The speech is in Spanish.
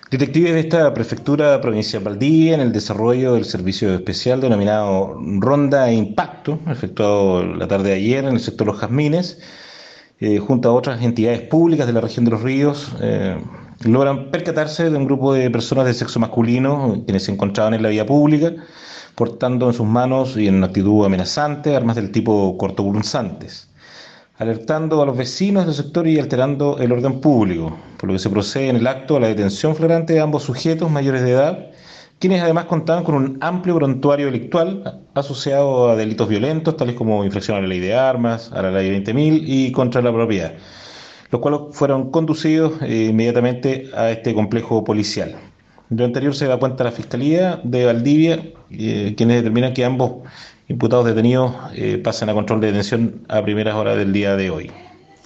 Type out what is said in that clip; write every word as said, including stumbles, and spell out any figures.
Detectives de esta prefectura provincial Valdivia, en el desarrollo del servicio especial denominado Ronda e Impacto, efectuado la tarde de ayer en el sector Los Jazmines, eh, junto a otras entidades públicas de la región de Los Ríos, eh, logran percatarse de un grupo de personas de sexo masculino quienes se encontraban en la vía pública, portando en sus manos y en una actitud amenazante armas del tipo cortopunzantes, alertando a los vecinos del sector y alterando el orden público, por lo que se procede en el acto a la detención flagrante de ambos sujetos mayores de edad, quienes además contaban con un amplio prontuario delictual asociado a delitos violentos, tales como infracción a la ley de armas, a la ley veinte mil y contra la propiedad, los cuales fueron conducidos eh, inmediatamente a este complejo policial. De lo anterior se da cuenta la Fiscalía de Valdivia, eh, quienes determinan que ambos imputados detenidos eh, pasan a control de detención a primeras horas del día de hoy.